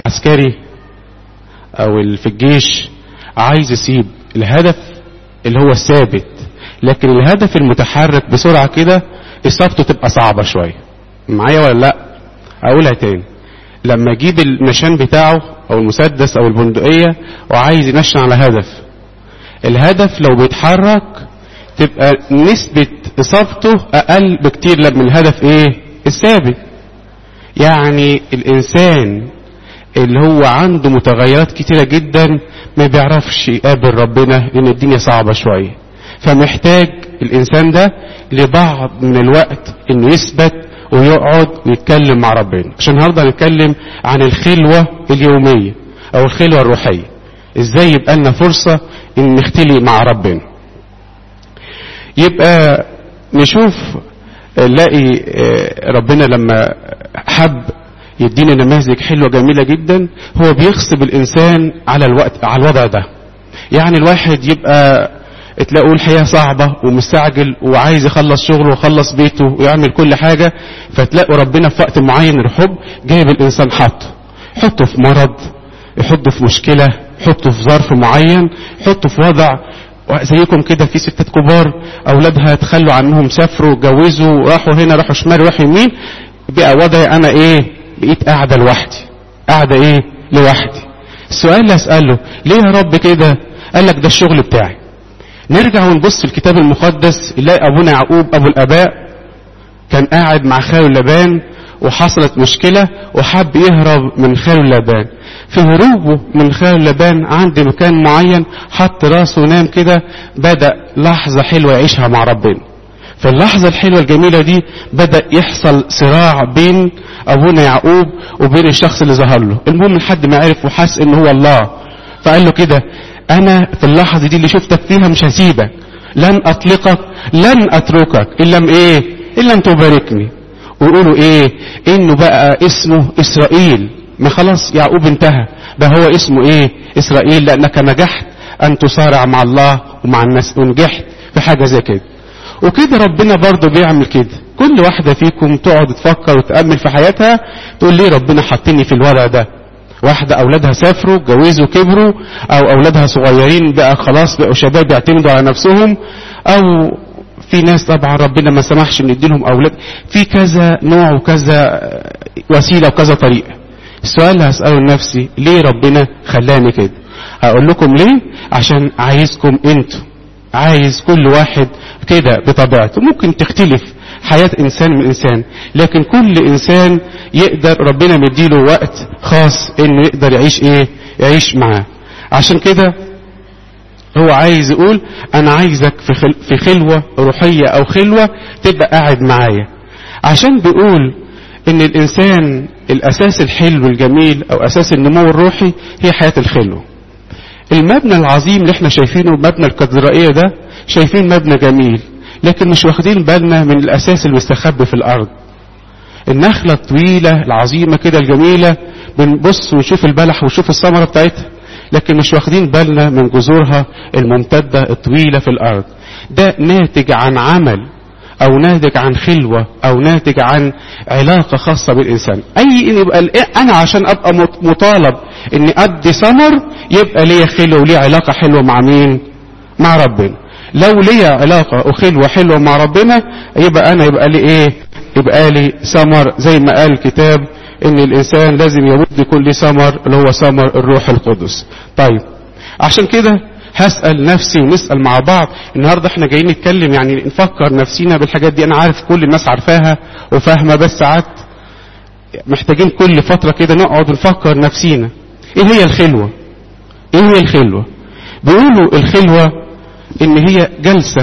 العسكري او في الجيش عايز يسيب الهدف اللي هو الثابت، لكن الهدف المتحرك بسرعة كده اصابته تبقى صعبة شوية. معايا ولا لا؟ اقولها تاني. لما يجيب النشان بتاعه او المسدس او البندقية وعايز ينشن على هدف، الهدف لو بيتحرك تبقى نسبة اصابته اقل بكتير من الهدف الثابت. يعني الانسان اللي هو عنده متغيرات كتيرة جدا ما بيعرفش يقابل ربنا لان الدنيا صعبة شوية، فمحتاج الانسان ده لبعض من الوقت انه يثبت ويقعد ويتكلم مع ربنا. عشان النهارده هنتكلم عن الخلوة اليومية او الخلوة الروحية، ازاي يبقى لنا فرصة ان نختلي مع ربنا. يبقى نشوف نلاقي ربنا لما حب يدينا نماذج حلوة جميلة جدا، هو بيغصب الانسان على الوضع ده. يعني الواحد يبقى تلاقوا الحياة صعبة ومستعجل وعايز يخلص شغله ويخلص بيته ويعمل كل حاجة، فتلاقوا ربنا في وقت معين الحب جايب الانسان حطه في مرض، يحطه في مشكلة، يحطه في ظرف معين، يحطه في وضع زيكم كده. في ستات كبار اولادها تخلوا عنهم، سافروا اتجوزوا راحوا هنا راحوا شمال راحوا يمين، بقى وضعي انا بقيت قاعدة لوحدي، قاعدة لوحدي. السؤال اللي اسأله ليه يا رب كده؟ قال لك ده الشغل بتاعي. نرجع ونبص في الكتاب المقدس نلاقي ابونا يعقوب ابو الاباء كان قاعد مع خاله لابان وحصلت مشكلة وحب يهرب من خاله لابان. في هروبه من خاله لابان عند مكان معين حط راسه ونام كده، بدأ لحظة حلوة يعيشها مع ربنا. في اللحظة الحلوة الجميلة دي بدأ يحصل صراع بين ابونا يعقوب وبين الشخص اللي ظهر له. المهم لحد ما عرف وحس ان هو الله، فقال له كده انا في اللحظة دي اللي شفتك فيها مش هسيبك، لن اطلقك لن اتركك الا ان تباركني. ويقولوا انه بقى اسمه اسرائيل. ما خلاص يعقوب انتهى، ده هو اسمه اسرائيل، لانك نجحت ان تصارع مع الله ومع الناس ونجحت في حاجة زي كده. وكده ربنا برضو بيعمل كده. كل واحدة فيكم تقعد تفكر وتأمل في حياتها تقول ليه ربنا حطني في الوضع ده. واحدة اولادها سافروا اتجوزوا كبروا، او اولادها صغيرين بقى خلاص بقوا شباب بيعتمدوا على نفسهم، او في ناس طبعا ربنا ما سمحش ان يديلهم اولاد. في كذا نوع وكذا وسيلة وكذا طريقة. السؤال اللي هسأله لنفسي ليه ربنا خلاني كده؟ هقول لكم ليه. عشان عايزكم انتوا، عايز كل واحد كده بطبيعته. ممكن تختلف حياة انسان من انسان، لكن كل انسان يقدر ربنا مديله وقت خاص انه يقدر يعيش معاه. عشان كده هو عايز يقول انا عايزك في خلوة روحية او خلوة تبقى قاعد معايا. عشان بيقول ان الانسان الاساس الحلو الجميل او اساس النمو الروحي هي حياة الخلوة. المبنى العظيم اللي احنا شايفينه مبنى الكاتدرائية ده، شايفين مبنى جميل، لكن مش واخدين بالنا من الاساس اللي مستخبي في الارض. النخلة الطويلة العظيمة كده الجميلة بنبص ونشوف البلح ونشوف الثمرة بتاعتها، لكن مش واخدين بالنا من جذورها الممتدة الطويلة في الارض. ده ناتج عن عمل او ناتج عن خلوة او ناتج عن علاقة خاصة بالانسان. يبقى انا عشان ابقى مطالب اني ادي ثمر يبقى ليا خلوة وليا علاقة حلوة مع مين؟ مع ربنا. لو ليا علاقة وخلوة حلوة مع ربنا يبقى انا يبقى لي ثمر، زي ما قال الكتاب ان الانسان لازم يود كل ثمر اللي هو ثمر الروح القدس. طيب عشان كده هسأل نفسي ونسأل مع بعض. النهاردة احنا جايين نتكلم يعني نفكر نفسينا بالحاجات دي. انا عارف كل الناس عارفاها وفاهمة، بس ساعات محتاجين كل فترة كده نقعد نفكر نفسينا ايه هي الخلوة. ايه هي الخلوة؟ بيقولوا الخلوة ان هي جلسة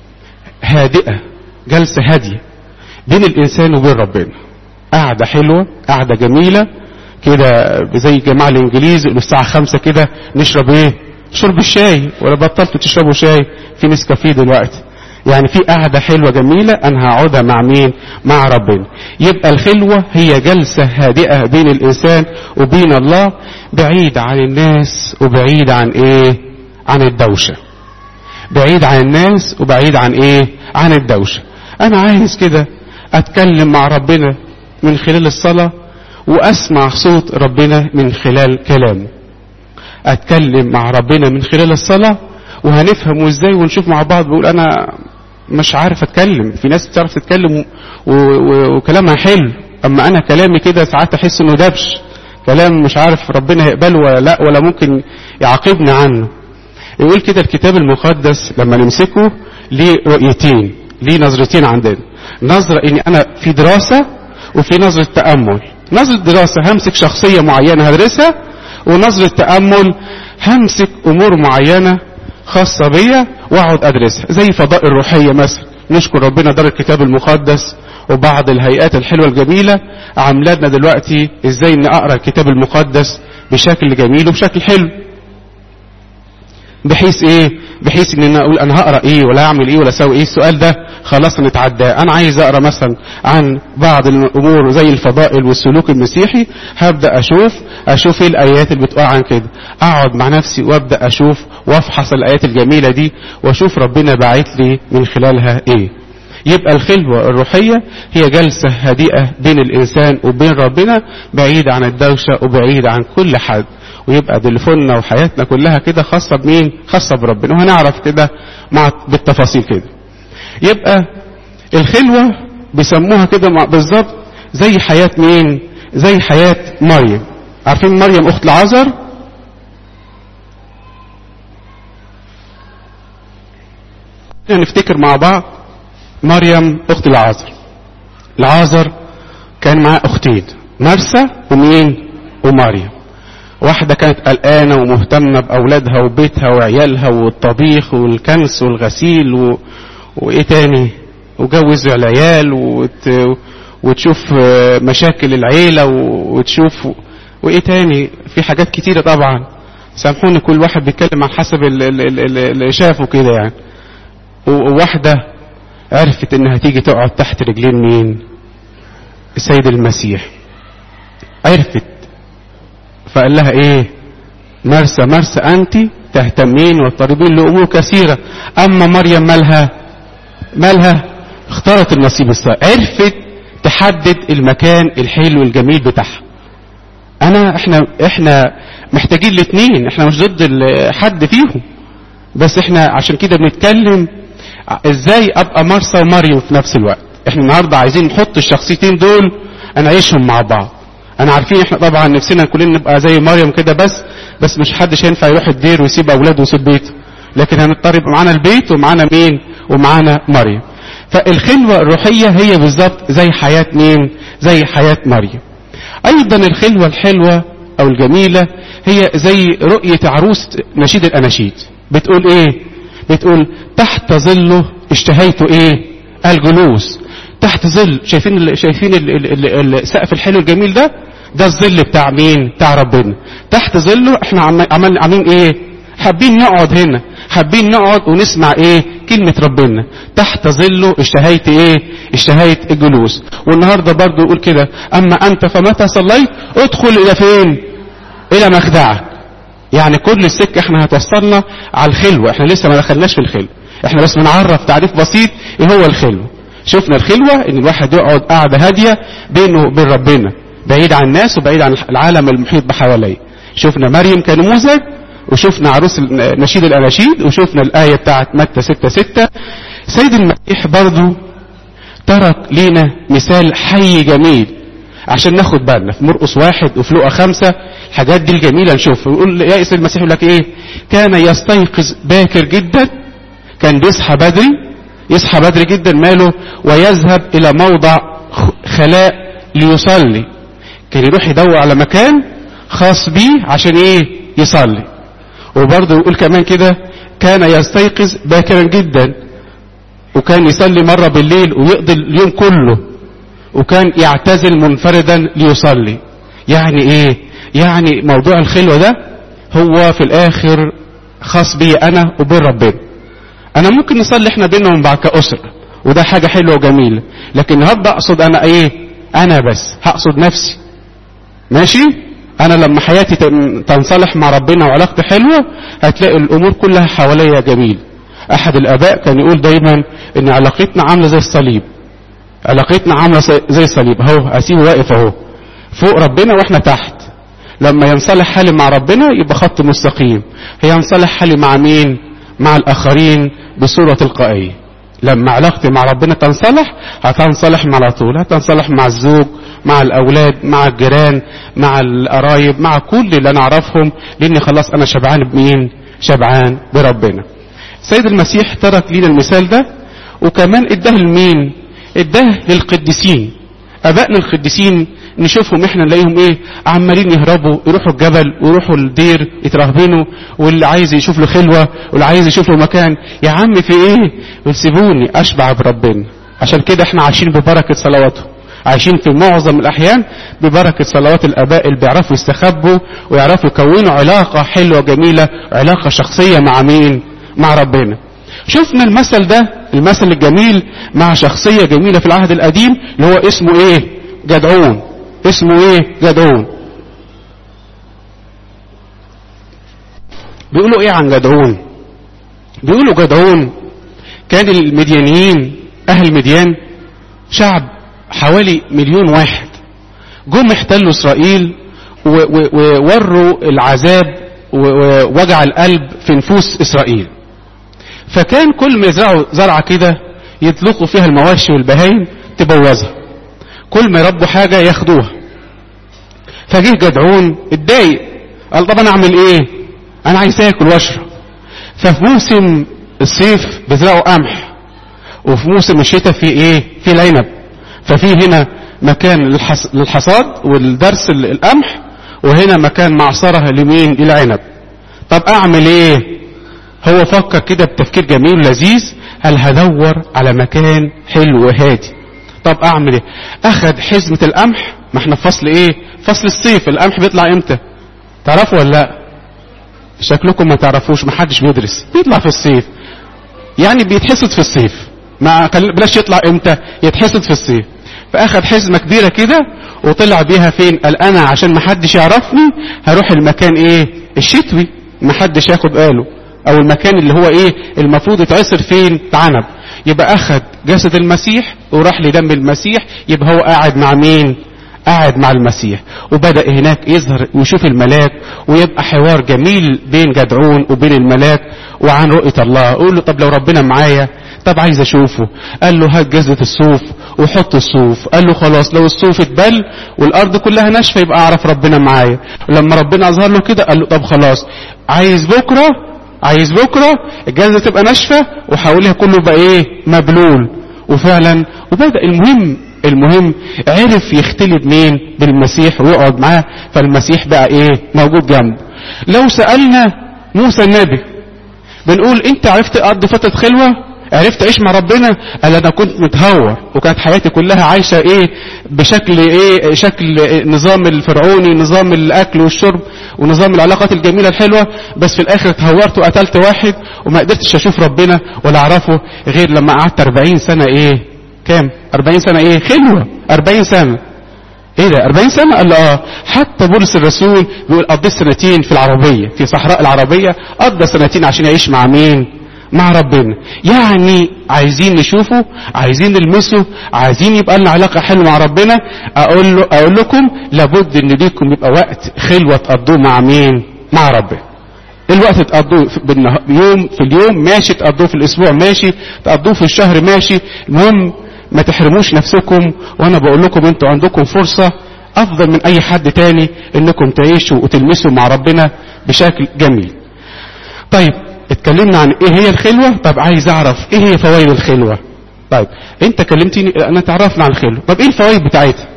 هادئة، جلسة هادية بين الانسان وبين ربنا. قاعدة حلوة، قاعدة جميلة كده، زي جماعة الانجليز يقولوا الساعة 5 كده نشرب شرب الشاي. ولا بطلتوا تشربوا شاي؟ في نسكافيه دلوقتي. يعني في قاعدة حلوة جميلة انا هقعدها مع مين؟ مع ربنا. يبقى الخلوة هي جلسة هادئة بين الانسان وبين الله، بعيد عن الناس وبعيد عن عن الدوشة. بعيد عن الناس وبعيد عن عن الدوشة. انا عايز كده اتكلم مع ربنا من خلال الصلاة واسمع صوت ربنا من خلال كلامه. اتكلم مع ربنا من خلال الصلاة وهنفهمه ازاي ونشوف مع بعض. بقول انا مش عارف اتكلم، في ناس بتعرف تتكلم وكلامها حلو، اما انا كلامي كده ساعات احس انه دبش، كلام مش عارف ربنا يقبله ولا لا، ولا ممكن يعاقبني عنه. يقول كده الكتاب المقدس لما نمسكه ليه رؤيتين، ليه نظرتين عندنا. نظرة اني انا في دراسة وفي نظرة تأمل. نظرة دراسة همسك شخصية معينة هدرسها، ونظرة تأمل همسك امور معينة خاصة بيا واقعد ادرسها، زي فضائل الروحية مثلا. نشكر ربنا دار الكتاب المقدس وبعض الهيئات الحلوة الجميلة عاملاتنا دلوقتي ازاي ان اقرأ الكتاب المقدس بشكل جميل وبشكل حلو. بحيث ايه؟ بحيث ان انا اقول انا هقرأ ايه ولا اعمل ايه ولا اسوي ايه. السؤال ده خلاص نتعداه. انا عايز اقرأ مثلا عن بعض الامور زي الفضائل والسلوك المسيحي، هبدأ اشوف ايه الايات اللي بتقول عن كده، اقعد مع نفسي وابدأ اشوف وافحص الايات الجميلة دي واشوف ربنا باعت لي من خلالها ايه. يبقى الخلوة الروحية هي جلسة هادئة بين الانسان وبين ربنا، بعيد عن الدوشة وبعيد عن كل حد، ويبقى تليفوننا وحياتنا كلها كده خاصة بمين؟ خاصة بربنا. وهنعرف كده بالتفاصيل كده. يبقى الخلوة بيسموها كده بالظبط زي حياة مين؟ زي حياة مريم. عارفين مريم اخت العازر؟ نفتكر مع بعض مريم اخت العازر. العازر كان معاه اختين، مرسى ومين؟ ومريم. واحدة كانت قلقانة ومهتمة بأولادها وبيتها وعيالها والطبيخ والكنس والغسيل وإيه تاني، وجوزوا العيال وتشوف مشاكل العيلة وتشوف وإيه تاني، في حاجات كتيرة طبعا. سامحوني كل واحد بيتكلم عن حسب اللي شافه كده يعني. وواحدة عرفت إنها تيجي تقعد تحت رجلين مين؟ السيد المسيح. عرفت فقال لها ايه؟ مرسى مرسى انت تهتمين وتطلبين لامور كثيره، اما مريم مالها اختارت النصيب الصالح. عرفت تحدد المكان الحلو الجميل بتاعها. احنا محتاجين الاثنين، احنا مش ضد حد فيهم، بس احنا عشان كده بنتكلم ازاي ابقى مرسى ومريم في نفس الوقت. احنا النهارده عايزين نحط الشخصيتين دول نعيشهم مع بعض. انا عارفين احنا طبعا نفسنا كلنا نبقى زي مريم كده، بس مش حدش ينفع يروح الدير ويسيب اولاده ويسيب بيته، لكن هنضطر يبقى معانا البيت ومعانا مين؟ ومعانا مريم. فالخلوة الروحية هي بالظبط زي حياة مين؟ زي حياة مريم. ايضا الخلوة الحلوة او الجميلة هي زي رؤية عروس نشيد الاناشيد. بتقول ايه؟ بتقول تحت ظله اشتهيت ايه؟ الجلوس. تحت ظل، شايفين السقف الحلو الجميل ده الظل بتاع مين؟ بتاع ربنا. تحت ظله احنا عاملين ايه؟ حابين نقعد هنا، حابين نقعد ونسمع ايه؟ كلمة ربنا. تحت ظله اشتهيت ايه؟ اشتهيت الجلوس. والنهاردة برضو يقول كده اما انت فمتى صليت ادخل الى فين؟ الى مخدعك. يعني كل السكة احنا هتوصلنا على الخلوة. احنا لسه ما دخلناش في الخلوة، احنا بس بنعرف تعريف بسيط ايه هو الخلوة. شفنا الخلوة ان الواحد يقعد قاعدة هادية بينه وبين ربنا، بعيد عن الناس وبعيد عن العالم المحيط بحواليه. شفنا مريم كنموذج، وشفنا عروس نشيد الاناشيد، وشفنا الآية بتاعت متى 6:6. سيد المسيح برضو ترك لنا مثال حي جميل عشان ناخد بالنا في مرقس 1 وفي لوقا 5. الحاجات دي الجميلة نشوف. يقول يا سيد المسيح يقول لك ايه؟ كان يستيقظ باكر جدا، كان يصحى بدري جدا ماله، ويذهب الى موضع خلاء ليصلي. كان يروح يدور على مكان خاص بيه عشان ايه؟ يصلي. وبرضه يقول كمان كده كان يستيقظ باكرا جدا، وكان يصلي مرة بالليل ويقضي اليوم كله، وكان يعتزل منفردا ليصلي. يعني ايه؟ يعني موضوع الخلوة ده هو في الاخر خاص بي انا وبين ربنا. انا ممكن نصلي احنا بينا ومن بعد كأسرة، وده حاجة حلوة وجميلة، لكن النهارده اقصد انا ايه؟ انا بس هقصد نفسي. ماشي؟ انا لما حياتي تنصلح مع ربنا وعلاقتي حلوة هتلاقي الامور كلها حواليا جميل. احد الاباء كان يقول دايما ان علاقتنا عاملة زي الصليب. علاقتنا عاملة زي الصليب اهو، اسيبه واقف اهو. فوق ربنا واحنا تحت. لما ينصلح حالي مع ربنا يبقى خط مستقيم. هينصلح حالي مع مين؟ مع الآخرين بصورة تلقائية. لما علاقتي مع ربنا تنصلح هتنصلح على طول، هتنصلح مع الزوج، مع الأولاد، مع الجيران، مع القرايب، مع كل اللي أنا أعرفهم، لأني خلاص أنا شبعان بمين؟ شبعان بربنا. سيد المسيح ترك لنا المثال ده، وكمان اداه لمين؟ اداه للقديسين. أبائنا القديسين نشوفهم احنا نلاقيهم ايه؟ عمالين يهربوا، يروحوا الجبل ويروحوا الدير يترهبنوا، واللي عايز يشوف له خلوة واللي عايز يشوف له مكان. يا عم في ايه؟ وسيبوني اشبع بربنا. عشان كده احنا عايشين ببركة صلواته، عايشين في معظم الاحيان ببركة صلوات الاباء اللي بيعرفوا يستخبوا ويعرفوا يكونوا علاقة حلوة جميلة، علاقة شخصية مع مين؟ مع ربنا. شفنا المثل ده، المثل الجميل مع شخصية جميلة في العهد القديم اللي هو اسمه ايه؟ جدعون. اسمه ايه؟ جدعون. بيقولوا ايه عن جدعون؟ بيقولوا جدعون كان المديانيين، اهل مديان شعب حوالي 1,000,000 واحد، جم احتلوا اسرائيل ووروا العذاب ووجع القلب في نفوس اسرائيل. فكان كل ما يزرعوا زرعة كده يطلقوا فيها المواشي والبهايم تبوظها، كل ما يربوا حاجة ياخدوها. فجه جدعون اتضايق، قال طب انا اعمل ايه؟ انا عايز اكل واشرب. ففي موسم الصيف بيزرعوا قمح، وفي موسم الشتاء في ايه؟ في العنب. ففي هنا مكان للحصاد والدرس القمح، وهنا مكان معصرة لمين؟ للعنب. طب اعمل ايه؟ هو فكر كده بتفكير جميل ولذيذ، هل هدور على مكان حلو وهادي. طب اعمل ايه؟ اخد حزمة القمح. ما احنا في فصل ايه؟ فصل الصيف. القمح بيطلع امتى؟ تعرفوا ولا لا؟ شكلكم ما تعرفوش، ما حدش بيدرس. بيطلع في الصيف، يعني بيتحصد في الصيف. ما بلاش يطلع امتى؟ يتحصد في الصيف. فاخد حزمة كبيرة كده وطلع بيها فين؟ قال انا عشان ما حدش يعرفني هروح المكان ايه؟ الشتوي، ما حدش ياخد باله، او المكان اللي هو ايه؟ المفروض يتعصر فين؟ عنب. يبقى اخد جسد المسيح وراح لدم المسيح، يبقى هو قاعد مع مين؟ قاعد مع المسيح. وبدأ هناك يظهر ويشوف الملاك، ويبقى حوار جميل بين جدعون وبين الملاك وعن رؤية الله. قول له طب لو ربنا معايا، طب عايز اشوفه. قال له هات جزة الصوف وحط الصوف. قال له خلاص لو الصوف اتبل والارض كلها ناشفه يبقى اعرف ربنا معايا. ولما ربنا اظهر له كده قال له طب خلاص عايز بكره الجزة تبقى ناشفه وحواليها كله بقى ايه؟ مبلول. وفعلا وبدأ المهم عرف يختلي بمين؟ بالمسيح ويقعد معاه. فالمسيح بقى ايه؟ موجود جنبه. لو سألنا موسى النبي بنقول انت عرفت تقضي فترة خلوة؟ عرفت اعيش مع ربنا؟ قال انا كنت متهور وكانت حياتي كلها عايشة ايه؟ بشكل ايه؟ شكل نظام الفرعوني، نظام الاكل والشرب ونظام العلاقات الجميلة الحلوة، بس في الاخر اتهورت وقتلت واحد وما قدرتش اشوف ربنا ولا اعرفه غير لما قعدت 40 سنة ايه؟ كام؟ 40 سنة ايه؟ خلوة. 40 سنة. ايه ده 40 سنة؟ قال له حتى بولس الرسول بيقول قضيت سنتين في العربية، في صحراء العربية قضى سنتين عشان يعيش مع مين؟ مع ربنا. يعني عايزين نشوفه، عايزين نلمسه، عايزين يبقى لنا علاقة حلوة مع ربنا. اقول لكم لابد ان ليكم يبقى وقت خلوة تقضوه مع مين؟ مع ربنا. الوقت تقضوه يوم في اليوم ماشي، تقضوه في الاسبوع ماشي، تقضوه في الشهر ماشي. المهم ما تحرموش نفسكم. وانا بقول لكم انتوا عندكم فرصة افضل من اي حد تاني انكم تعيشوا وتلمسوا مع ربنا بشكل جميل. طيب اتكلمنا عن ايه هي الخلوة. طب عايز اعرف ايه هي فوائد الخلوة. طيب انت كلمتني انا تعرفنا عن الخلوة، طب ايه الفوائد بتاعتها؟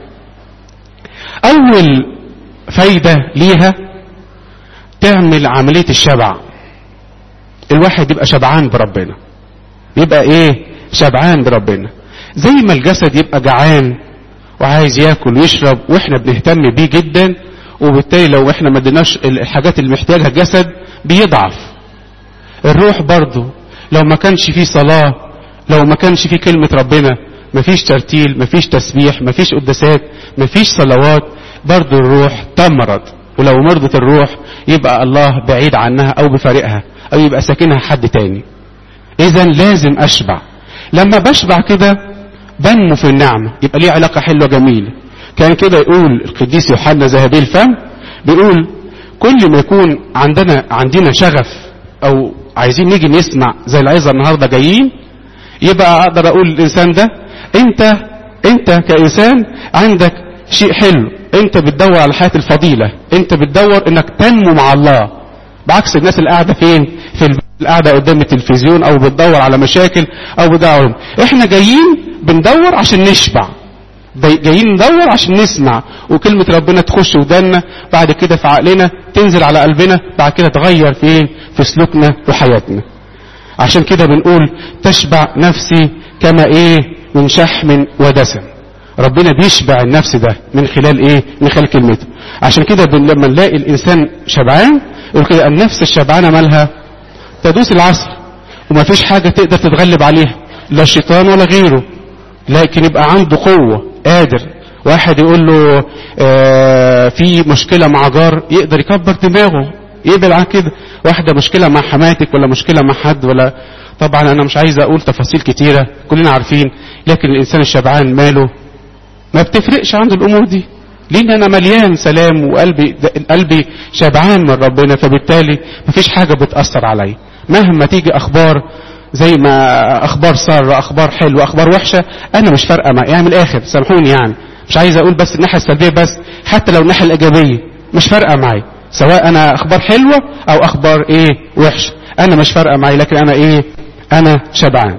اول فايدة ليها تعمل عملية الشبع. الواحد يبقى شبعان بربنا، يبقى ايه؟ شبعان بربنا. زي ما الجسد يبقى جعان وعايز ياكل ويشرب واحنا بنهتم بيه جدا، وبالتالي لو احنا ما اديناش الحاجات اللي محتاجها الجسد بيضعف. الروح برضو لو ما كانش فيه صلاة، لو ما كانش فيه كلمة ربنا، ما فيش ترتيل، ما فيش تسبيح، ما فيش قداسات، ما فيش صلوات، برضو الروح تمرض. ولو مرضت الروح يبقى الله بعيد عنها او بفارقها او يبقى ساكنها حد تاني. اذا لازم اشبع. لما بشبع كده بنمو في النعمة، يبقى ليه علاقة حلوة جميلة. كان كده يقول القديس يوحنا ذهبي الفم، بيقول كل ما يكون عندنا شغف او عايزين نيجي نسمع زي العظة النهاردة جايين، يبقى اقدر اقول للانسان ده انت كإنسان عندك شيء حلو، انت بتدور على حياة الفضيلة، انت بتدور انك تنمو مع الله، بعكس الناس اللي قاعدة فين؟ القاعدة قدام التلفزيون او بتدور على مشاكل او بدعوهم. احنا جايين بندور عشان نشبع، جايين ندور عشان نسمع، وكلمة ربنا تخش ودنا، بعد كده في عقلنا تنزل على قلبنا، بعد كده تغير فين؟ في سلوكنا وحياتنا. عشان كده بنقول تشبع نفسي كما من شحم ودسم. ربنا بيشبع النفس ده من خلال من خلال كلمته. عشان كده لما نلاقي الانسان شبعان يقول كده النفس الشبعانة مالها؟ تدوس العسل، وما فيش حاجة تقدر تتغلب عليها، لا الشيطان ولا غيره، لكن يبقى عنده قوة قادر. واحد يقول له في مشكلة مع جار، يقدر يكبر دماغه يقبل عن كده. واحدة مشكلة مع حماتك ولا مشكلة مع حد، ولا طبعا انا مش عايز اقول تفاصيل كتيرة كلنا عارفين، لكن الانسان الشبعان ماله ما بتفرقش عنده الامور دي، لان انا مليان سلام وقلبي شبعان من ربنا، فبالتالي مفيش حاجة بتأثر علي. مهما تيجي اخبار زي ما اخبار سارة، اخبار حلوة، اخبار وحشة، انا مش فارقة معي يعني. من الاخر سامحوني يعني، مش عايز اقول بس الناحية السلبية بس، حتى لو الناحية الايجابية مش فارقة معي، سواء انا اخبار حلوة او اخبار وحشة، انا مش فارقة معي، لكن انا انا شبعان.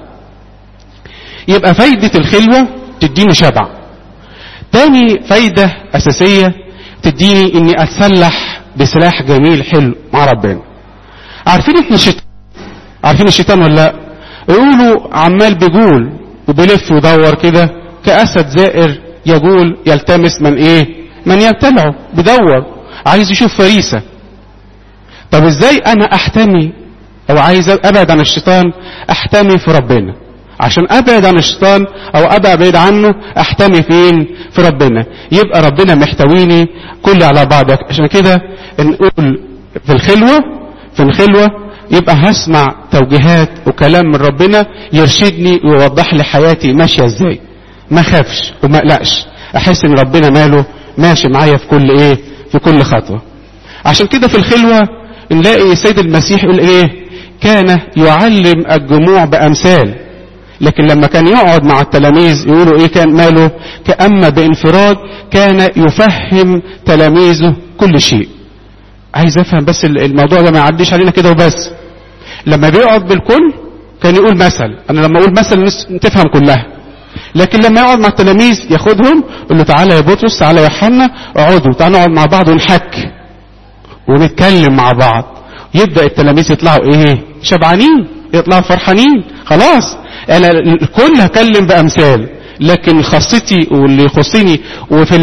يبقى فايدة الخلوة تديني شبع. تاني فايدة اساسية تديني اني اتسلح بسلاح جميل حلو مع ربنا. عارفين الشيطان ولا لا؟ يقولوا عمال بيقول وبيلف ويدور كده كأسد زائر، يقول يلتمس من يبتلعه، بدور عايز يشوف فريسة. طب ازاي انا احتمي او عايز ابعد عن الشيطان؟ احتمي في ربنا. عشان ابعد عن الشيطان او ابعد عنه احتمي فين؟ في ربنا. يبقى ربنا محتويني كل على بعضك. عشان كده نقول في الخلوة يبقى هسمع توجيهات وكلام من ربنا يرشدني ويوضح لي حياتي ماشية ازاي، ما خافش وما اقلقش، احس ان ربنا ماله ماشي معايا في كل في كل خطوة. عشان كده في الخلوة نلاقي السيد المسيح يقول كان يعلم الجموع بأمثال، لكن لما كان يقعد مع التلاميذ يقولوا كان ماله؟ كأما بانفراد كان يفهم تلاميذه كل شيء. عايز افهم بس الموضوع ده ما يعديش علينا كده وبس. لما بيقعد بالكل كان يقول مثل، انا لما اقول مثل الناس تفهم كلها، لكن لما يقعد مع التلاميذ ياخدهم يقول له تعالى يا بطرس، تعالى يا يوحنا، اقعدوا تعالى نقعد مع بعض ونحكي ونتكلم مع بعض. يبدأ التلاميذ يطلعوا شبعانين، يطلعوا فرحانين. خلاص انا الكل هكلم بامثال، لكن خاصتي واللي يخصني وفي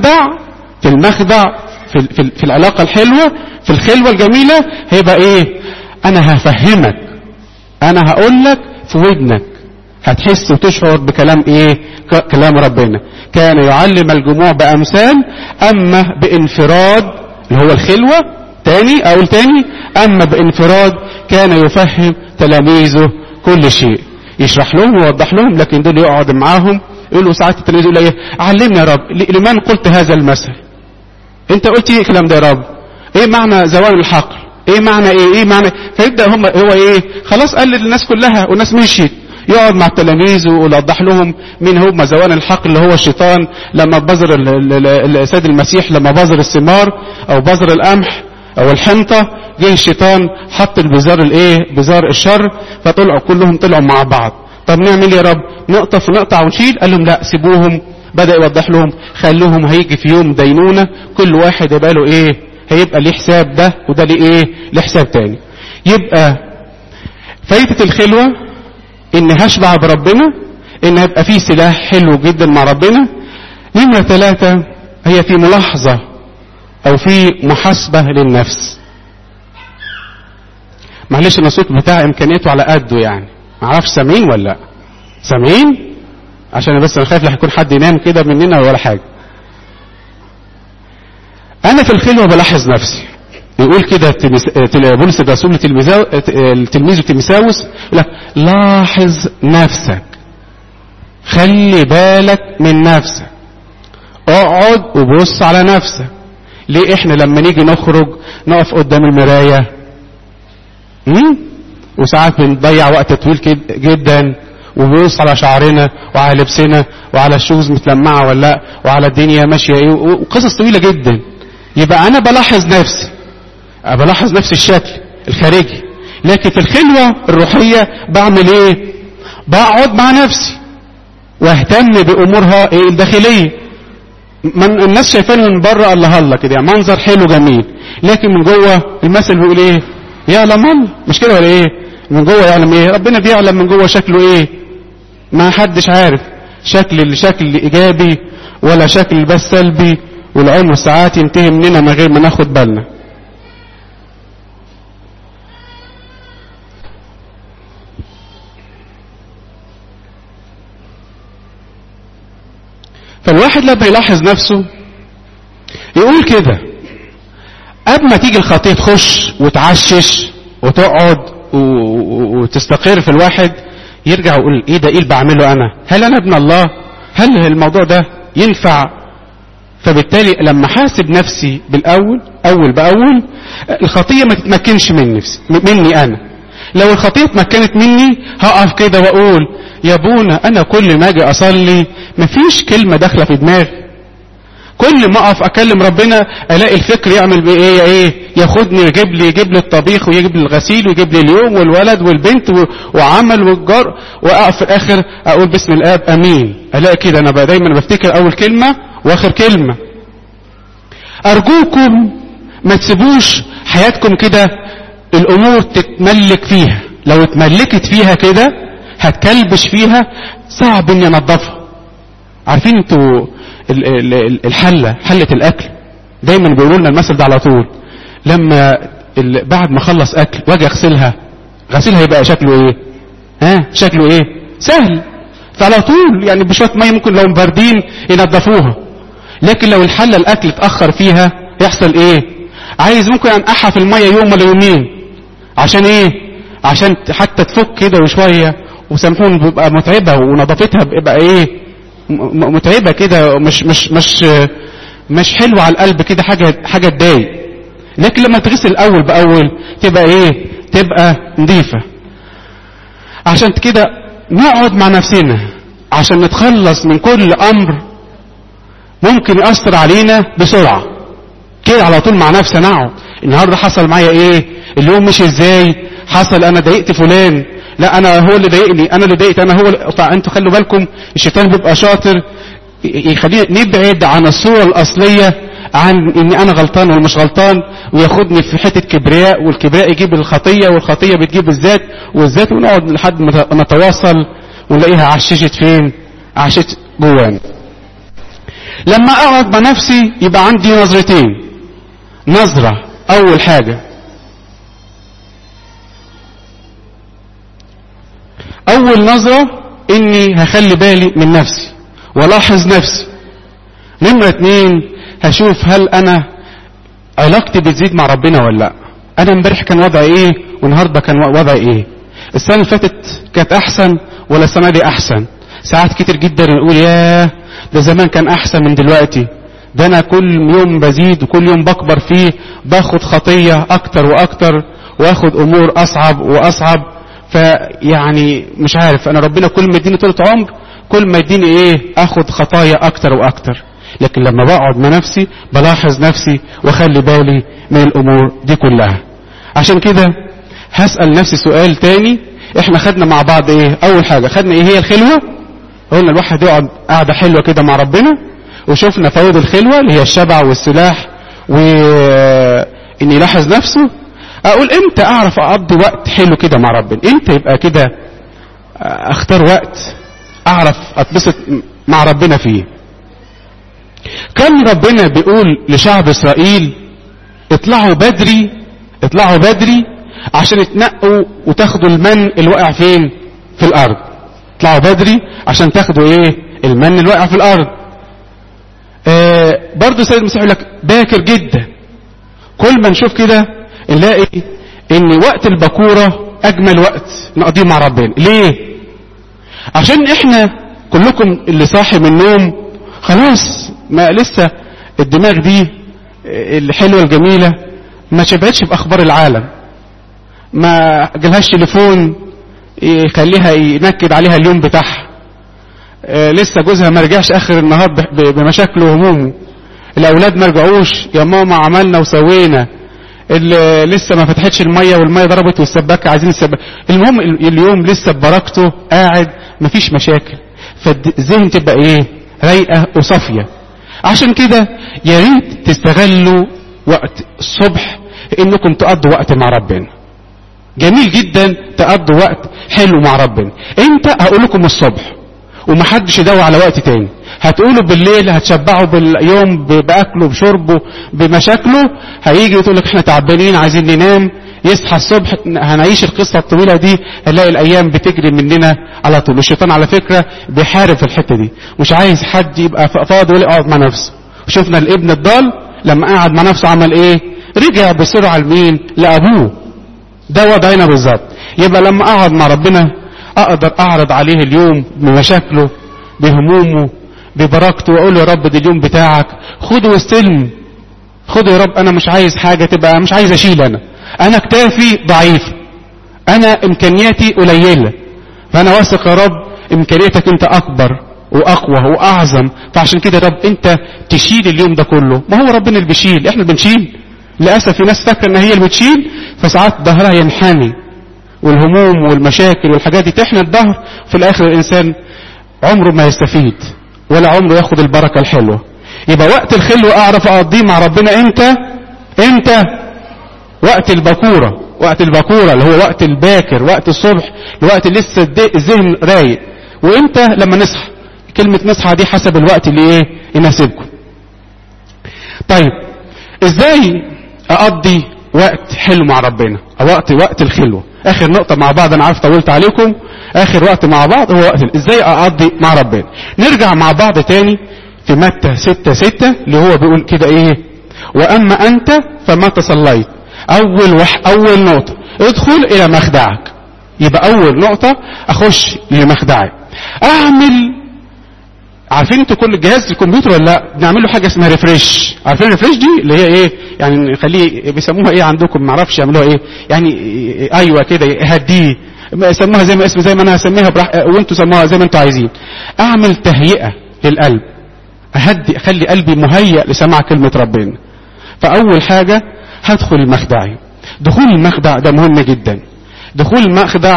المخدع في العلاقة الحلوة، في الخلوة الجميلة، هيبقى انا هفهمك، انا هقول لك في ودنك، هتحس وتشعر بكلام كلام ربنا. كان يعلم الجموع بأمثال، اما بانفراد اللي هو الخلوة تاني اما بانفراد كان يفهم تلاميذه كل شيء، يشرح لهم ويوضح لهم. لكن دول يقعد معاهم يقول له ساعات التلاميذ يقول علمنا يا رب، لمن قلت هذا المثل؟ انت قلت الكلام ده يا رب؟ معنى زوال الحقل؟ معنى فيبدأ هو خلاص قال للناس كلها والناس مشيت. يقعد مع التلاميذ ويوضح لهم مين هم زوال الحقل، اللي هو الشيطان. لما بذر السيد المسيح لما بذر الثمار او بذر القمح او الحنطة، جه الشيطان حط البذار بذار الشر، فطلعوا كلهم طلعوا مع بعض. طب نعمل يا رب؟ نقطع ونشيل؟ قال لهم لا سيبوهم. بدأ يوضح لهم خلوهم هيجي في يوم دينونة، كل واحد يبقى له هيبقى ليه حساب ده، وده ليه حساب تاني. يبقى فايدة الخلوة ان هشبع بربنا، ان هيبقى فيه سلاح حلو جدا مع ربنا. نمرة 3 هي في ملاحظة او في محاسبة للنفس. معلش انا الصوت بتاع امكانياته على قده يعني، معرفش سامعين ولا لا؟ سامعين؟ عشان بس انا خايف لا يكون حد ينام كده مننا ولا حاجة. انا في الخلوة بلاحظ نفسي. يقول كده بولس الرسول لتلميذه تيموثاوس، يقول لك لاحظ نفسك، خلي بالك من نفسك، اقعد وبص على نفسك. ليه احنا لما نيجي نخرج نقف قدام المراية وساعات بنضيع وقت طويل جدا وبنبص على شعرنا وعلى لبسنا وعلى الشوز متلمعة ولا لا، وعلى الدنيا ماشية ايه، وقصص طويلة جدا. يبقى انا بلاحظ نفسي الشكل الخارجي، لكن في الخلوة الروحية بعمل ايه؟ بقعد مع نفسي واهتم بامورها ايه الداخلية. الناس شايفينه من بره الله الله كده يعني منظر حلو جميل، لكن من جوه المثل بيقول ايه؟ يعلم الله، مش كده ولا ايه؟ من جوه يعلم ايه؟ ربنا بيعلم من جوه شكله ايه. ما حدش عارف الشكل ايجابي ولا شكل بس سلبي، والعمر ساعات ينتهي مننا من غير ما ناخد بالنا. فالواحد لما يلاحظ نفسه يقول كده قبل ما تيجي الخطية تخش وتعشش وتقعد وتستقر في الواحد، يرجع يقول ايه ده، ايه اللي بعمله انا؟ هل انا ابن الله؟ هل الموضوع ده ينفع؟ فبالتالي لما حاسب نفسي بالاول اول باول الخطية ما تتمكنش مني انا. لو الخطية اتمكنت مني هقف كده واقول يا ابونا انا كل ما اجي اصلي مفيش كلمة داخلة في دماغي، كل ما اقف اكلم ربنا الاقي الفكر يعمل بايه ياخدني يجيب لي الطبيخ ويجيب لي الغسيل ويجيب لي اليوم والولد والبنت وعمل والجار، واقف في الاخر اقول باسم الاب امين. الاقي كده انا بقى دايما بفتكر اول كلمة واخر كلمة. ارجوكم ما تسيبوش حياتكم كده الامور تتملك فيها، لو اتملكت فيها كده هتكلبش فيها، صعب اني انضفها. عارفين انتوا حلة الاكل دايما بيقولوا لنا المثل ده على طول، لما بعد ما اخلص اكل واجي غسلها يبقى شكله ايه؟ شكله ايه؟ سهل، فعلى طول يعني بشويه ميه ممكن لو مبردين ينضفوها. لكن لو الحله الاكل اتاخر فيها يحصل ايه؟ عايز ممكن انقعها في الميه يوم ولا يومين. عشان ايه؟ عشان حتى تفك كده وشويه، وسامحون بيبقى متعبه، ونظافتها بيبقى ايه؟ متعبه كده، مش حلوه على القلب كده، حاجه تضايق. لكن لما تغسل الاول باول تبقى ايه؟ تبقى نظيفه. عشان كده نقعد مع نفسنا عشان نتخلص من كل امر ممكن يأثر علينا بسرعه كده. على طول مع نفسي نقعد النهارده حصل معايا ايه؟ اليوم مش ازاي؟ حصل انا ضايقت فلان، لا انا هو اللي ضايقني، انا اللي ضايقت، انا هو انتوا خلوا بالكم الشيطان بيبقى شاطر يخلينا نبعد عن الصورة الاصلية، عن ان انا غلطان ولا مش غلطان، وياخدني في حتة كبرياء، والكبرياء يجيب الخطية، والخطية بتجيب الذات، والذات ونقعد لحد ما نتواصل ونلاقيها عششت فين؟ عششت جوانا. لما اقعد مع نفسي يبقى عندي نظرتين. نظرة اول حاجة، اول نظرة اني هخلي بالي من نفسي ولاحظ نفسي. نمرة 2 هشوف هل انا علاقتي بتزيد مع ربنا ولا لا. انا امبارح كان وضعي ايه والنهارده كان وضعي ايه؟ السنة اللي فاتت كانت احسن ولا السنة دي احسن؟ ساعات كتير جدا نقول ياه ده زمان كان احسن من دلوقتي، ده انا كل يوم بزيد وكل يوم بكبر فيه، باخد خطية اكتر واكتر، واخد امور اصعب واصعب. فيعني مش عارف انا ربنا كل ما يديني طولة عمر كل ما يديني ايه؟ اخد خطايا اكتر واكتر. لكن لما بقعد مع نفسي بلاحظ نفسي واخلي بالي من الامور دي كلها. عشان كده هسأل نفسي سؤال تاني. احنا خدنا مع بعض ايه؟ اول حاجة خدنا ايه هي الخلوة؟ قلنا الواحد يقعد قاعدة حلوة كده مع ربنا، وشوفنا فوائد الخلوة اللي هي الشبع والسلاح وان يلاحظ نفسه. اقول امتى اعرف اقضي وقت حلو كده مع ربنا؟ امتى يبقى كده اختار وقت اعرف اتبسط مع ربنا فيه؟ كان ربنا بيقول لشعب اسرائيل اطلعوا بدري عشان تنقوا وتاخدوا المن اللي واقع فين؟ في الارض. اطلعوا بدري عشان تاخدوا ايه؟ المن اللي واقع في الارض. برضو سيد المسيح يقول لك باكر جدا. كل ما نشوف كده نلاقي ان وقت البكورة اجمل وقت نقضيه مع ربنا. ليه؟ عشان احنا كلكم اللي صاحي من النوم خلاص ما لسه الدماغ دي الحلوة الجميلة ما شبعتش بأخبار العالم، ما جالهاش تليفون يخليها ينكد عليها اليوم بتاعها، لسه جوزها ما رجعش آخر النهار بمشاكله وهمومه، الأولاد ما رجعوش يا ماما عملنا وسوينا، اللي لسه ما فتحتش المية والمية ضربت والسباكة عايزين السباكة. المهم اليوم لسه ببركته قاعد مفيش مشاكل، فالذهن تبقى ايه؟ رايقة وصافية. عشان كده يا ريت تستغلوا وقت الصبح انكم تقضوا وقت مع ربنا. جميل جدا تقضوا وقت حلو مع ربنا. انت هقول لكم الصبح ومحدش يدور على وقت تاني، هتقولوا بالليل هتشبعوا باليوم بأكله بشربه بمشاكله، هيجي يقول لك احنا تعبانين عايزين ننام، يصحى الصبح هنعيش القصة الطويلة دي، هنلاقي الأيام بتجري مننا على طول. الشيطان على فكرة بيحارب في الحتة دي، مش عايز حد يبقى فاضي ولا يقعد مع نفسه. وشفنا الابن الضال لما قعد مع نفسه عمل ايه؟ رجع بسرعة لمين؟ لأبوه. ده وضعنا بالظبط. يبقى لما اقعد مع ربنا اقدر اعرض عليه اليوم بمشاكله بهمومه ببركته، واقول له يا رب ده اليوم بتاعك، خده واستلم، خده يا رب، انا مش عايز حاجة تبقى مش عايز اشيل، انا اكتافي ضعيف، انا امكانياتي قليلة، فانا واثق يا رب امكانياتك انت اكبر واقوى واعظم، فعشان كده يا رب انت تشيل اليوم ده كله. ما هو ربنا اللي بيشيل، احنا بنشيل. للاسف في ناس فاكره ان هي اللي بتشيل، فساعات ظهرها ينحني والهموم والمشاكل والحاجات دي تحنى الظهر، في الاخر الانسان عمره ما يستفيد ولا عمره ياخد البركة الحلوة. يبقى وقت الخلوة اعرف اقضيه مع ربنا امتى؟ وقت البكورة، وقت البكورة اللي هو وقت الباكر، وقت الصبح، الوقت اللي لسه الذهن رايق. وامتى؟ لما نصحى. كلمة نصحى دي حسب الوقت اللي ايه يناسبكم. طيب ازاي اقضي وقت حلو مع ربنا؟ وقت الخلوة. اخر نقطة مع بعض، انا عارف طولت عليكم، اخر وقت مع بعض هو وقت ازاي اقضي مع ربنا. نرجع مع بعض تاني في متى 6:6 اللي هو بيقول كده ايه؟ واما انت فما تصليت. اول نقطة ادخل الى مخدعك. يبقى اول نقطة اخش لمخدعي، اعمل. عارفين انتوا كل جهاز الكمبيوتر ولا لا؟ بنعمل له حاجه اسمها ريفريش. عارفين الريفريش دي اللي هي ايه؟ يعني نخليه، بيسموها ايه عندكم؟ ما اعرفش يعملوها ايه يعني. ايوه كده يهديه، يسموها زي ما انا هسميها وانتوا سموها زي ما انتوا عايزين. اعمل تهيئه للقلب، اخلي قلبي مهيئ لسماع كلمه ربنا. فاول حاجه هدخل المخدعي. دخول المخدع ده مهم جدا. دخول المخدع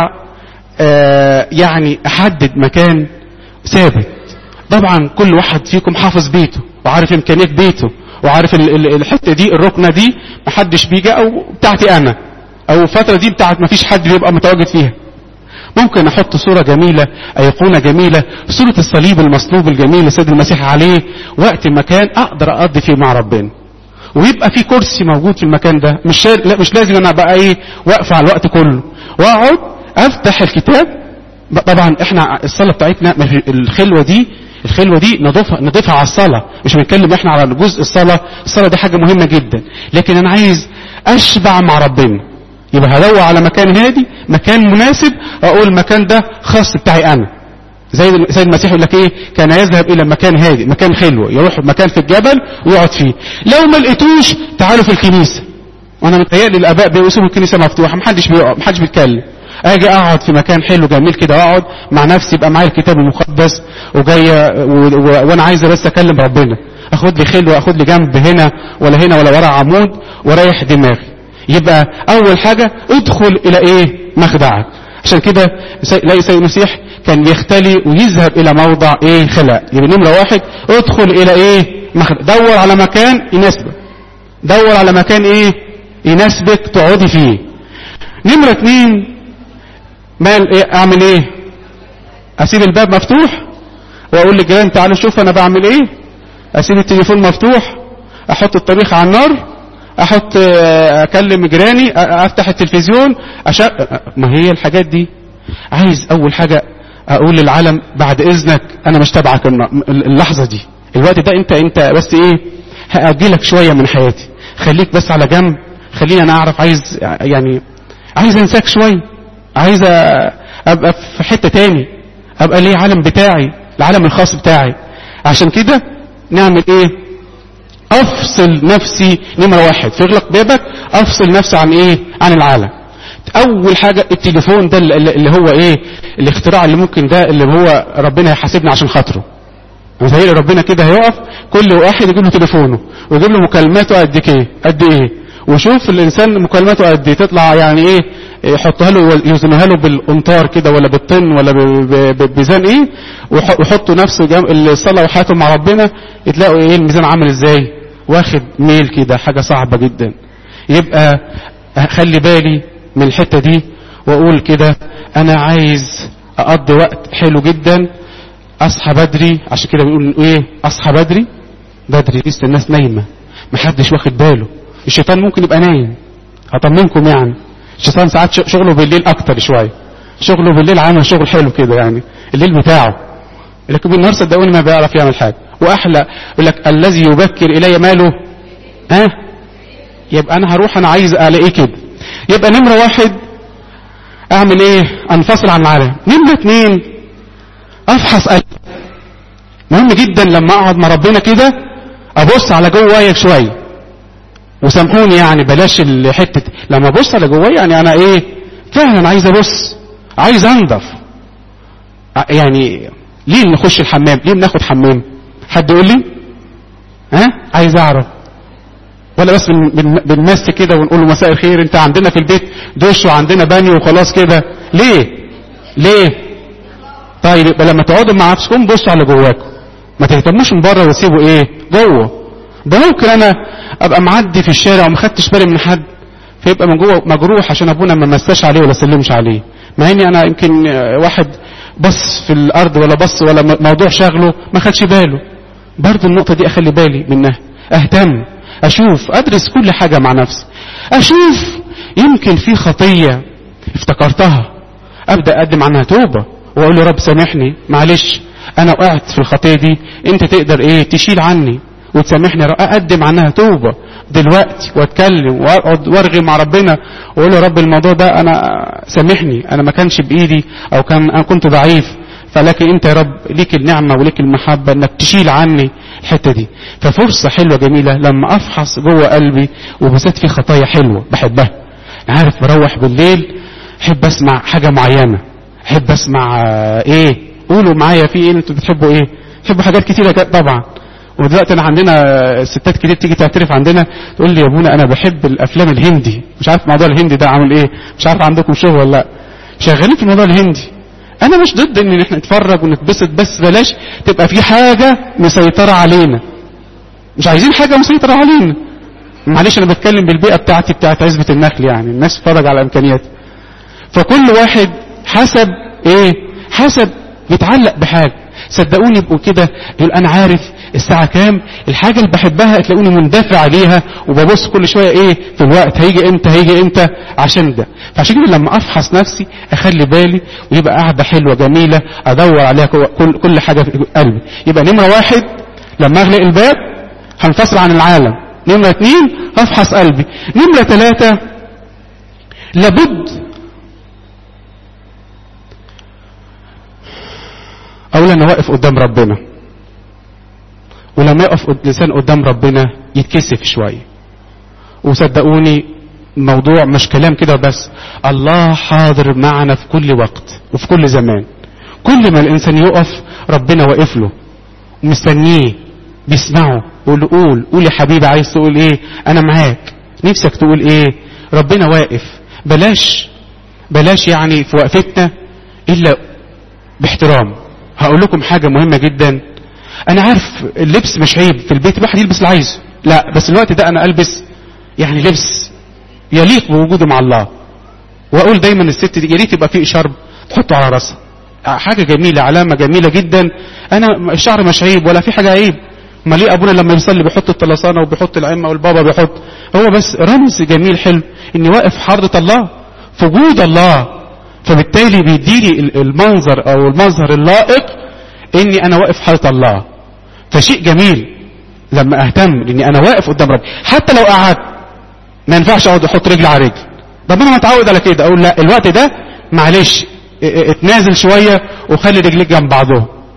يعني احدد مكان ثابت. طبعا كل واحد فيكم حافظ بيته وعارف امكانيات بيته وعارف الحته دي الركنه دي محدش بيجي، او بتاعتي انا، او الفتره دي بتاعت مفيش حد بيبقى متواجد فيها. ممكن احط صوره جميله، ايقونه جميله، صوره الصليب المصلوب الجميل لسيد المسيح عليه، وقت مكان اقدر اقضي فيه مع ربنا. ويبقى في كرسي موجود في المكان ده، مش لازم انا بقى ايه واقفه على الوقت كله، واقعد افتح الكتاب. طبعا احنا الصلاه بتاعتنا الخلوة دي نضيفها على الصلاة، مش هنتكلم احنا على جزء الصلاة دي حاجة مهمة جدا، لكن انا عايز اشبع مع ربنا. يبقى هدور على مكان هادي، مكان مناسب، اقول المكان ده خاص بتاعي انا. زي المسيح يقول لك ايه؟ كان يذهب الى مكان هادي، مكان خلوة، يروح مكان في الجبل ويقعد فيه. لو ما لقيتوش تعالوا في الكنيسة. وانا متهيألي الاباء بيسيبوا الكنيسة مفتوحة، محدش بيتكلم. اجي اقعد في مكان حلو جميل كده، واقعد مع نفسي، يبقى معايا الكتاب المقدس وجايه وانا عايز بس اكلم ربنا، اخد لي خلوه، اخد لي جنب هنا ولا ورا عمود ورايح دماغي. يبقى اول حاجه ادخل الى ايه؟ مخدعك. عشان كده لاقي سيد المسيح كان بيختلي ويذهب الى موضع ايه؟ خلاء. يبقى نمره واحد ادخل الى ايه؟ مخدع. دور على مكان يناسبك، دور على مكان ايه؟ يناسبك تقعدي فيه. نمره 2 اعمل ايه؟ اسيب الباب مفتوح واقول للجيران تعالوا شوف انا بعمل ايه؟ اسيب التليفون مفتوح، احط الطبيخ على النار، اكلم جيراني، افتح التلفزيون، ما هي الحاجات دي. عايز اول حاجة اقول للعالم بعد اذنك انا مش تبعك اللحظة دي، الوقت ده انت بس ايه؟ هاجلك شوية من حياتي، خليك بس على جنب، خليني انا اعرف، عايز انساك شوية، عايز ابقى في حتة تاني، ابقى ليه عالم بتاعي، العالم الخاص بتاعي. عشان كده نعمل ايه؟ افصل نفسي. نمرة واحد في اغلق بابك، افصل نفسي عن ايه؟ عن العالم. اول حاجة التليفون ده اللي هو ايه؟ الاختراع اللي ممكن ده اللي هو ربنا هيحاسبنا عشان خاطره. متهيألي ربنا كده هيقف كل واحد يجيب له تليفونه ويجيب له مكالماته قد ايه وشوف الانسان مكالماته قد ايه تطلع يعني ايه، يحطها له يوزنها له بالامتار كده ولا بالطن ولا بميزان ايه، ويحطوا نفسه الصلاه وحياته مع ربنا، تلاقوا ايه الميزان عامل ازاي، واخد ميل كده، حاجه صعبه جدا. يبقى خلي بالي من الحته دي واقول كده انا عايز اقضي وقت حلو جدا، اصحى بدري. عشان كده بنقول ايه؟ اصحى بدري لسه الناس نايمه، محدش واخد باله. الشيطان ممكن يبقى نايم، هطمنكم يعني. الشيطان ساعات شغله بالليل اكتر شويه، شغله بالليل عامل شغل حلو كده يعني الليل بتاعه، لكن بالنهار صدقوني ما بيعرف يعمل حاجه. واحلى يقول لك الذي يبكر الي ماله يبقى انا هروح انا عايز الاقيه كده. يبقى نمره واحد اعمل ايه؟ انفصل عن العالم. نمره اتنين افحص قلبي. مهم جدا لما اقعد مع ربنا كده ابص على جوايا شويه، وسامحوني يعني بلاش الحته لما ابص على جوايا يعني انا ايه فعلا عايز ابص، عايز انضف. يعني ليه نخش الحمام؟ ليه بناخد حمام؟ حد يقول لي عايز اعرف. ولا بس بنمس كده ونقول له مساء الخير، انت عندنا في البيت دش وعندنا بانيو وخلاص كده. ليه طيب يبقى لما تقعدوا مع نفسكم بصوا على جواكم، ما تهتموش من بره وتسيبوا ايه جوه. ده ممكن انا ابقى معدي في الشارع وما خدتش بالي من حد، فيبقى من جوه مجروح عشان ابونا ما مساش عليه ولا سلمش عليه، مع اني انا يمكن واحد بص في الارض ولا بص ولا موضوع شغله ما خدش باله. برضه النقطه دي اخلي بالي منها، اهتم، اشوف، ادرس كل حاجه مع نفسي، اشوف يمكن في خطيه افتكرتها ابدا اقدم عنها توبه واقول له رب سامحني، معلش انا وقعت في الخطيه دي، انت تقدر ايه تشيل عني وتسامحني، اقدم عنها توبه دلوقتي واتكلم واقعد وارغي مع ربنا واقول له رب الموضوع ده انا سامحني، انا ما كانش بايدي او انا كنت ضعيف، فلكن انت يا رب ليك النعمه وليك المحبه انك تشيل عني الحته دي. ففرصه حلوه جميله لما افحص جوه قلبي، وبالذات في خطايا حلوه بحبها. عارف بروح بالليل احب اسمع حاجه معينه، احب اسمع ايه، قولوا معايا في ايه انتوا بتحبوا ايه؟ بتحبوا حاجات كتيره طبعا. ودلوقتي انا عندنا الستات كتير تيجي تعترف عندنا تقول لي يا ابونا انا بحب الافلام الهندي، مش عارف موضوع الهندي ده عامل ايه، مش عارف عندكم شغل ولا لا، شغالين في الموضوع الهندي. انا مش ضد ان احنا نتفرج ونتبسط، بس بلاش تبقى في حاجه مسيطره علينا، مش عايزين حاجه مسيطره علينا. معلش انا بتكلم بالبيئه بتاعت عزبه النخل، يعني الناس تتفرج على امكانيات. فكل واحد حسب ايه، حسب بيتعلق بحاجه. صدقوني يبقوا كده يقول انا عارف الساعه كام، الحاجه اللي بحبها تلاقوني مندفع عليها وببص كل شويه ايه في الوقت هيجي امتى عشان ده. فعشان كده لما افحص نفسي اخلي بالي، ويبقى قاعده حلوه جميله ادور عليها كل حاجه في قلبي. يبقى نمره واحد لما اغلق الباب هنفصل عن العالم. نمره اتنين هفحص قلبي. نمره ثلاثة لابد اولا انا واقف قدام ربنا، ولما يقف الانسان قدام ربنا يتكسف شويه. وصدقوني الموضوع مش كلام كده بس، الله حاضر معنا في كل وقت وفي كل زمان. كل ما الانسان يقف ربنا واقف له ومستنيه بيسمعه، يقول له قول يا حبيبي عايز تقول ايه، انا معاك، نفسك تقول ايه، ربنا واقف. بلاش يعني في وقفتنا الا باحترام. هقول لكم حاجه مهمه جدا، انا عارف اللبس مش عيب في البيت، الواحد يلبس اللي عايزه، لا بس الوقت ده انا البس يعني لبس يليق بوجوده مع الله. واقول دايما الست دي يا ريت يبقى فيه شرب تحطه على راسها، حاجه جميله، علامه جميله جدا. انا الشعر مش عيب ولا في حاجه عيب، ما ليه ابونا لما يصلي بيحط الطلسانه وبيحط العمه والبابا بيحط، هو بس رمز جميل حلو اني واقف في حضره الله في وجود الله. فبالتالي بيديني المنظر او المظهر اللائق اني انا واقف في حضره الله. فشيء جميل لما اهتم اني انا واقف قدام ربي. حتى لو قعدت ما ينفعش اقعد احط رجل على رجل، ربنا متعود على كده، اقول لا الوقت ده معلش اتنازل شويه وخلي رجليك جنب بعضهم.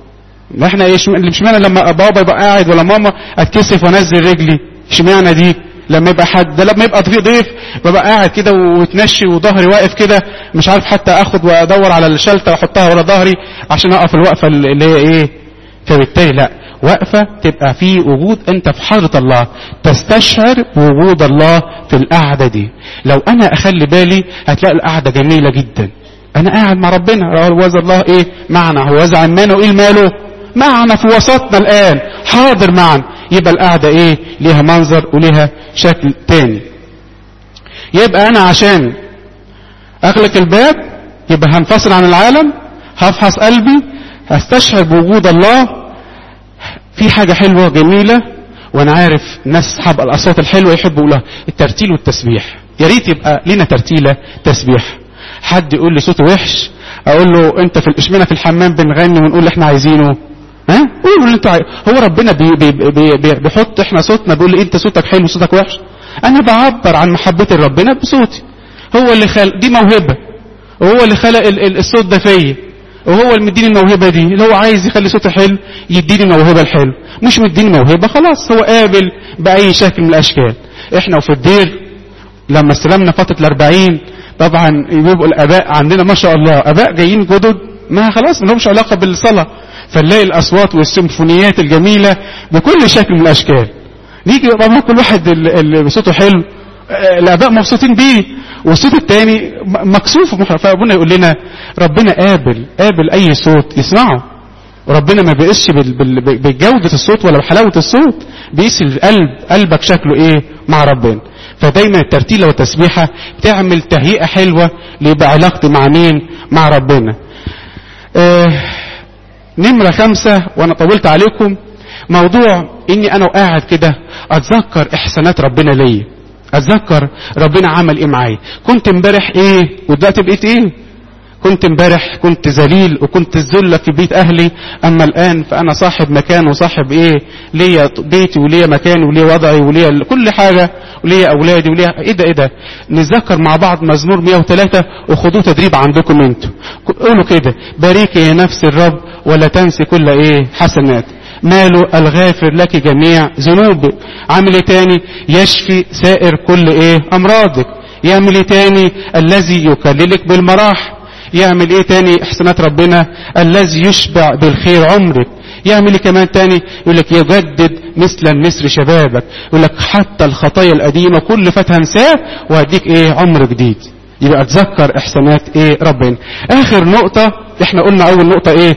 احنا ايه اشمعنى لما بابا يبقى قاعد ولا ماما اتكسف وانزل رجلي؟ اشمعنى دي؟ لما يبقى حد ده لما يبقى ضيف ببقى قاعد كده وتنشي وظهري واقف كده مش عارف حتى اخد وادور على الشلته واحطها ورا ظهري عشان اقف الوقفه اللي هي ايه. فبالتالي لا، وقفه تبقى في وجود انت في حضره الله، تستشعر بوجود الله في القعده دي. لو انا اخلي بالي هتلاقي القعده جميله جدا. انا قاعد مع ربنا، هو الله ايه معنا، هو عن ماله وايه ماله معنا في وسطنا الان حاضر معنا. يبقى القعده ايه ليها منظر وليها شكل تاني. يبقى انا عشان اغلق الباب يبقى هنفصل عن العالم، هفحص قلبي، هستشعر بوجود الله. في حاجه حلوه جميله وانا عارف ناس اصحاب الاصوات الحلوه يحبوا لها الترتيل والتسبيح. يا ريت يبقى لنا ترتيله تسبيح. حد يقول لي صوته وحش اقول له انت في اشمعنى في الحمام بنغني ونقول اللي احنا عايزينه؟ ها قولوا اللي انت هو ربنا بيحط احنا صوتنا بيقول لي انت صوتك حلو صوتك وحش. انا بعبر عن محبتي لربنا بصوتي. هو اللي خلق دي موهبه، وهو اللي خلق الصوت ده فيا، وهو اللي مديني الموهبه دي. اللي هو عايز يخلي صوتي حلو يديني الموهبه الحلو، مش مديني موهبه خلاص هو قابل باي شكل من الاشكال. احنا وفي الدير لما استلمنا فتره ال40 طبعا يبقوا الاباء عندنا ما شاء الله اباء جايين جدد ما خلاص ما لهمش علاقه بالصلاه، فنلاقي الاصوات والسيمفونيات الجميله بكل شكل من الاشكال. نيجي طبعا كل واحد اللي صوته حلو الاباء مبسوطين بيه والصوت الثاني مكسوف. فابونا يقول لنا ربنا قابل اي صوت يسمعه. ربنا ما بيقيسش بجوده الصوت ولا بحلاوه الصوت، بيقيس القلب، قلبك شكله ايه مع ربنا. فدايما الترتيله والتسبيحه بتعمل تهيئه حلوه ليبقى علاقتي مع مين؟ مع ربنا. نمرة 5 وانا طولت عليكم، موضوع اني انا وقاعد كده اتذكر احسانات ربنا ليا، اتذكر ربنا عمل ايه معايا. كنت امبارح ايه ودلوقتي بقيت ايه. كنت امبارح كنت ذليل وكنت الذله في بيت اهلي، اما الان فانا صاحب مكان وصاحب ايه ليا بيتي وليا مكان وليا وضعي وليا كل حاجه وليا اولادي وليا ايه ده. نتذكر مع بعض مزمور 103 وخدوه تدريب عندكم انتوا. قولوا كده باركي يا نفس الرب ولا تنسي كل ايه حسنات، ماله الغافر لك جميع ذنوبك. عامل ايه تاني؟ يشفي سائر كل ايه امراضك. يعمل ايه تاني؟ الذي يكللك بالمراح. يعمل ايه تاني احسانات ربنا؟ الذي يشبع بالخير عمرك. يعمل ايه كمان تاني؟ يقول لك يجدد مثل النسر شبابك. يقول لك حتى الخطايا القديمه كل فات هنساه وهديك ايه عمر جديد. يبقى اتذكر احسانات ايه ربنا. اخر نقطه احنا قلنا اول نقطه ايه؟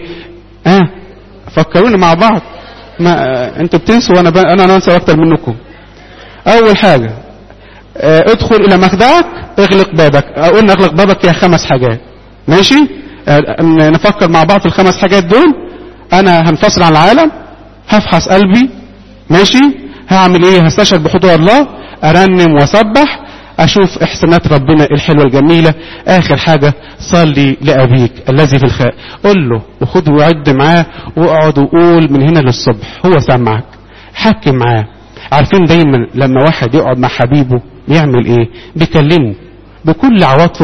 فكرونا مع بعض. ما انتوا بتنسوا وانا انسى اكتر منكم. اول حاجه ادخل الى مخدعك اغلق بابك. قلنا اغلق بابك فيها 5 حاجات ماشي. نفكر مع بعض في ال5 حاجات دول. انا هنفصل عن العالم، هفحص قلبي ماشي، هعمل ايه؟ هستشعر بحضور الله، ارنم واسبح، اشوف احسانات ربنا الحلوه الجميله. اخر حاجه صلي لابيك الذي في الخاء. قول له وخد وعد معاه واقعد وقول من هنا للصبح. هو سامعك، حكي معاه. عارفين دايما لما واحد يقعد مع حبيبه بيعمل ايه؟ بيكلمه بكل عواطفه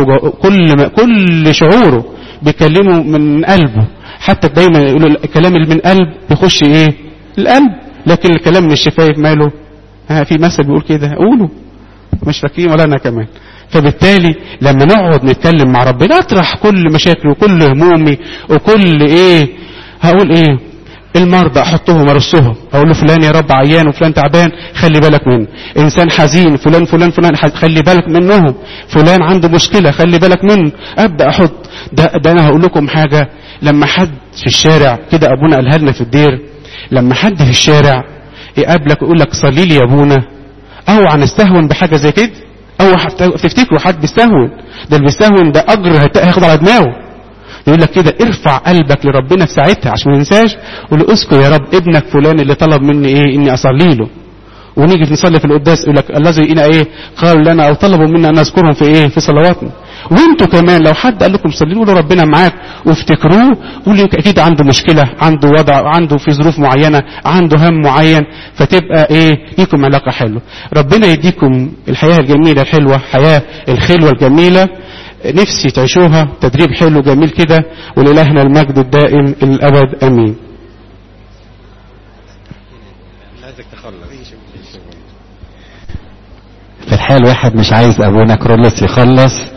كل شعوره، بيكلمه من قلبه. حتى دايما يقولوا الكلام اللي من قلب بيخش ايه القلب، لكن الكلام من الشفايف ماله. في مثل بيقول كده قولوا مش فاكرين ولا انا كمان. فبالتالي لما نقعد نتكلم مع ربنا اطرح كل مشاكلي وكل همومي وكل ايه. هقول ايه؟ المرضى احطهم ارصهم، اقول له فلان يا رب عيان وفلان تعبان خلي بالك منه. انسان حزين فلان خلي بالك منهم. فلان عنده مشكله خلي بالك منه. ابدا احط ده انا هقول لكم حاجه. لما حد في الشارع كده ابونا قالها لنا في الدير، لما حد في الشارع يقابلك يقول لك صلي لي يا ابونا، او هنستهون بحاجه زي كده، او تفتكروا حد بيستهون. ده اللي بيستهون ده اجر هياخد على دماغه. يقول لك كده ارفع قلبك لربنا في ساعتها عشان ما ننساش. قول له اذكر يا رب ابنك فلان اللي طلب مني ايه اني اصلي له. ونيجي نصلي في القداس يقول لك الذي إنا ايه قالوا لنا او طلبوا منا ان نذكرهم في ايه في صلواتنا. وانتوا كمان لو حد قال لكم صلوا له ربنا معاك وافتكروه. قولوا اكيد عنده مشكله، عنده وضع، عنده في ظروف معينه، عنده هم معين، فتبقى ايه ليكم علاقه حلوه. ربنا يديكم الحياه الجميله الحلوه، حياه الخلوه الجميله نفسي تعيشوها تدريب حلو جميل كده. ولإلهنا المجد الدائم الأبد أمين. عايزك تخلص. في الحال واحد مش عايز ابونا كرولوس يخلص